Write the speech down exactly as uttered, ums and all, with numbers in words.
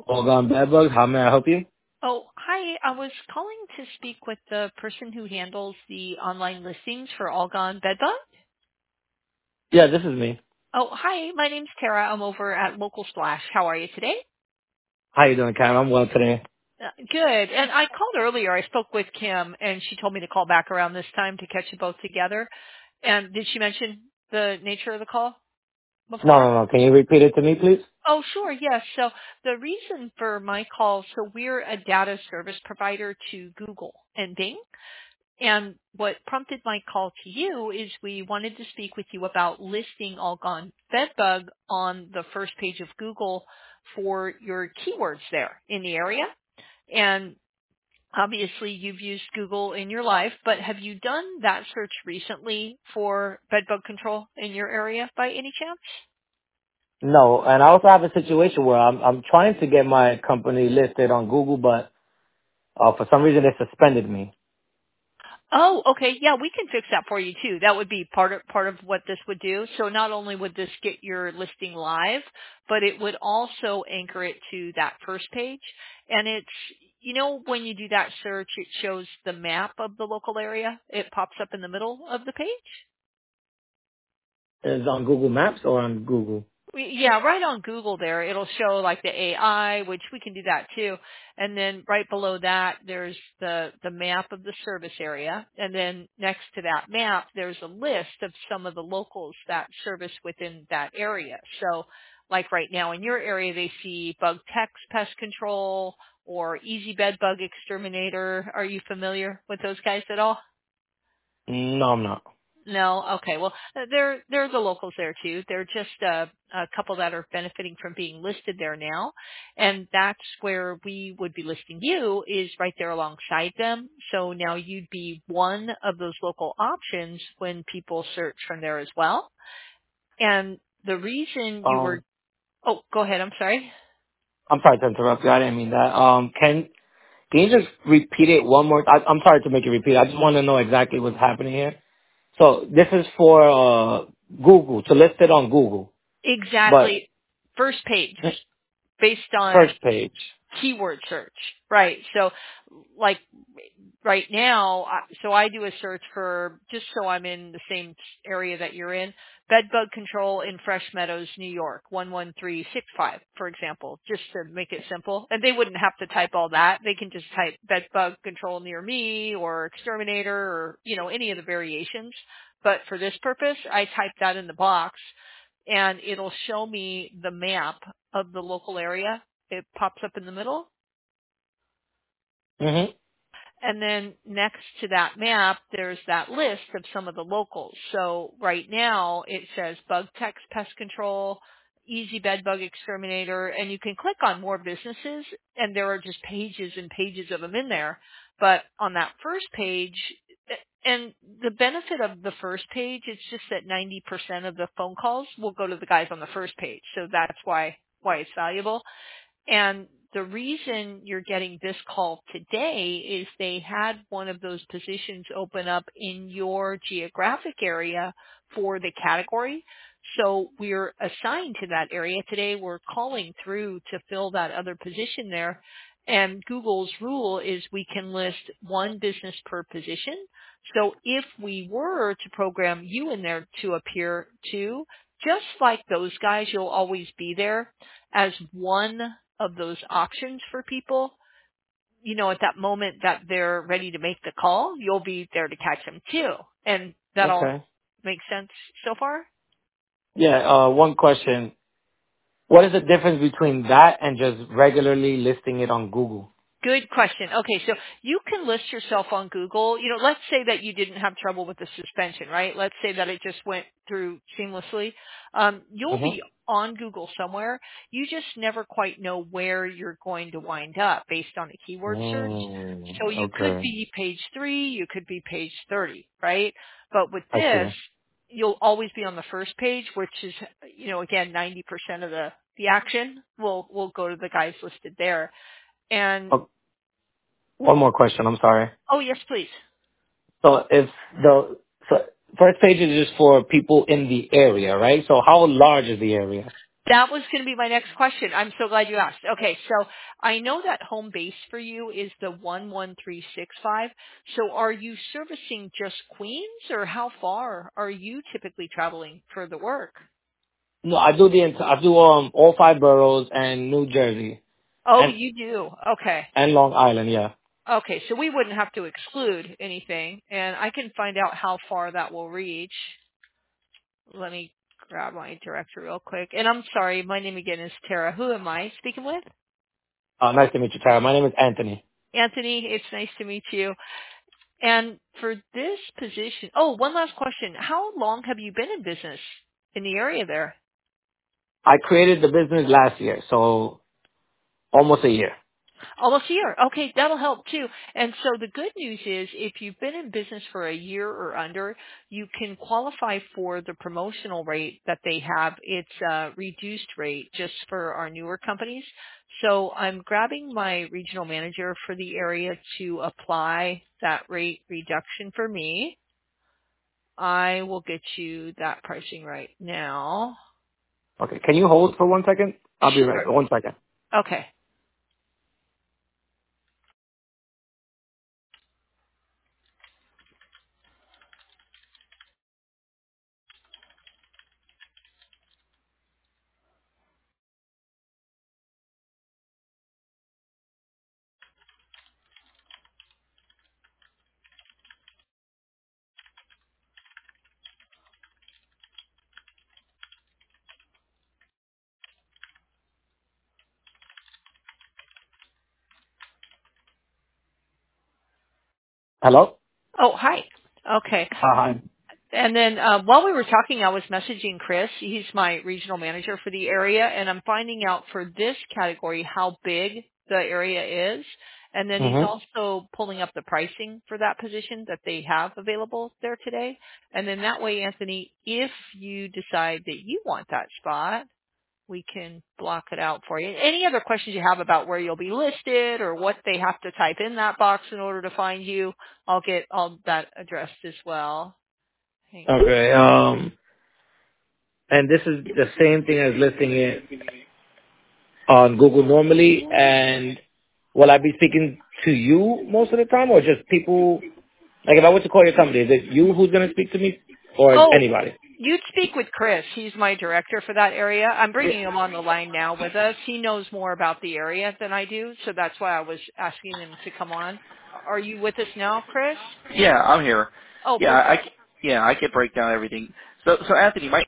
Hold on, Bedbug. How may I help you? Oh, hi. I was calling to speak with the person who handles the online listings for Allgone Bedbug. Yeah, this is me. Oh, hi. My name's Tara. I'm over at Local Splash. How are you today? How you doing, Karen? I'm well today. Uh, good. And I called earlier. I spoke with Kim, and she told me to call back around this time to catch you both together. And did she mention the nature of the call No, before? no, no. Can you repeat it to me, please? Oh, sure. Yes. So the reason for my call, so we're a data service provider to Google and Bing. And what prompted my call to you is we wanted to speak with you about listing Allgone Bedbug on the first page of Google for your keywords there in the area. And obviously you've used Google in your life, but have you done that search recently for bedbug control in your area by any chance? No, and I also have a situation where I'm I'm trying to get my company listed on Google, but uh, for some reason they suspended me. Oh, okay. Yeah, we can fix that for you too. That would be part of part of what this would do. So not only would this get your listing live, but it would also anchor it to that first page. And it's, you know, when you do that search, it shows the map of the local area. It pops up in the middle of the page. Is it on Google Maps or on Google? Yeah, right on Google there, it'll show like the A I, which we can do that too. And then right below that, there's the, the map of the service area. And then next to that map, there's a list of some of the locals that service within that area. So like right now in your area, they see Bug Tex Pest Control or Easy Bed Bug Exterminator. Are you familiar with those guys at all? No, I'm not. No, okay. Well, uh, there there's the locals there too. They're just uh, a couple that are benefiting from being listed there now, and that's where we would be listing you is right there alongside them. So now you'd be one of those local options when people search from there as well. And the reason you were Um, oh, go ahead. I'm sorry. I'm sorry to interrupt you. I didn't mean that. Um, can can you just repeat it one more? I, I'm sorry to make you repeat. I just want to know exactly what's happening here. So this is for uh Google to list it on Google, but Exactly. First page based on first page. keyword search, right? So, like right now, I- so I do a search for, just so I'm in the same area that you're in, bed bug control in Fresh Meadows, New York, one one three six five, for example, just to make it simple. And they wouldn't have to type all that. They can just type bed bug control near me or exterminator or, you know, any of the variations. But for this purpose, I type that in the box and it'll show me the map of the local area. It pops up in the middle. Mhm. And then next to that map, there's that list of some of the locals. So right now it says Bug Tex Pest Control, Easy Bed Bug Exterminator, and you can click on more businesses and there are just pages and pages of them in there. But on that first page, and the benefit of the first page, it's just that ninety percent of the phone calls will go to the guys on the first page. So that's why, why it's valuable. And the reason you're getting this call today is they had one of those positions open up in your geographic area for the category. So we're assigned to that area today. We're calling through to fill that other position there. And Google's rule is we can list one business per position. So if we were to program you in there to appear too, just like those guys, you'll always be there as one of those options for people. You know, at that moment that they're ready to make the call, you'll be there to catch them too. And that all Okay. makes sense so far? Yeah. Uh, one question. What is the difference between that and just regularly listing it on Google? Good question. Okay, so you can list yourself on Google. You know, let's say that you didn't have trouble with the suspension, right? Let's say that it just went through seamlessly. Um, you'll Mhm. be on Google somewhere. You just never quite know where you're going to wind up based on a keyword search. Mm, So you could okay. be page three, you could be page thirty, right? But with I this, see. you'll always be on the first page, which is, you know, again, ninety percent of the, the action will, will go to the guys listed there. And Oh, one more question. I'm sorry. oh, yes, please. So if the so first page is just for people in the area, right? So how large is the area? That was going to be my next question. I'm so glad you asked. Okay, so I know that home base for you is the one one three six five. So are you servicing just Queens, or how far are you typically traveling for the work? No, I do the ent- I do um all five boroughs and New Jersey Oh, and you do. Okay. and Long Island. Yeah. Okay, so we wouldn't have to exclude anything, and I can find out how far that will reach. Let me grab my director real quick. And I'm sorry, my name again is Tara. Who am I speaking with? Uh, nice to meet you, Tara. My name is Anthony. Anthony, it's nice to meet you. And for this position, oh, one last question. How long have you been in business in the area there? I created the business last year, so almost a year. Almost a year. Okay, that'll help too. And so the good news is if you've been in business for a year or under, you can qualify for the promotional rate that they have. It's a reduced rate just for our newer companies. So I'm grabbing my regional manager for the area to apply that rate reduction for me. I will get you that pricing right now. Okay. Can you hold for one second? I'll be right. Sure. One second. Okay. Hello. Oh, hi. Okay. Uh, hi. And then uh, while we were talking, I was messaging Chris. He's my regional manager for the area, and I'm finding out for this category how big the area is. And then he's Mhm. also pulling up the pricing for that position that they have available there today. And then that way, Anthony, if you decide that you want that spot, we can block it out for you. Any other questions you have about where you'll be listed or what they have to type in that box in order to find you, I'll get all that addressed as well. Hang on. Okay. Um, and this is the same thing as listing it on Google normally. And will I be speaking to you most of the time, or just people? Like, if I were to call your company, is it you who's gonna speak to me, or Oh, anybody? you'd speak with Chris. He's my director for that area. I'm bringing him on the line now with us. He knows more about the area than I do, so that's why I was asking him to come on. Are you with us now, Chris? Yeah, I'm here. Oh, Yeah, I perfect. c- yeah I could break down everything. So so Anthony, my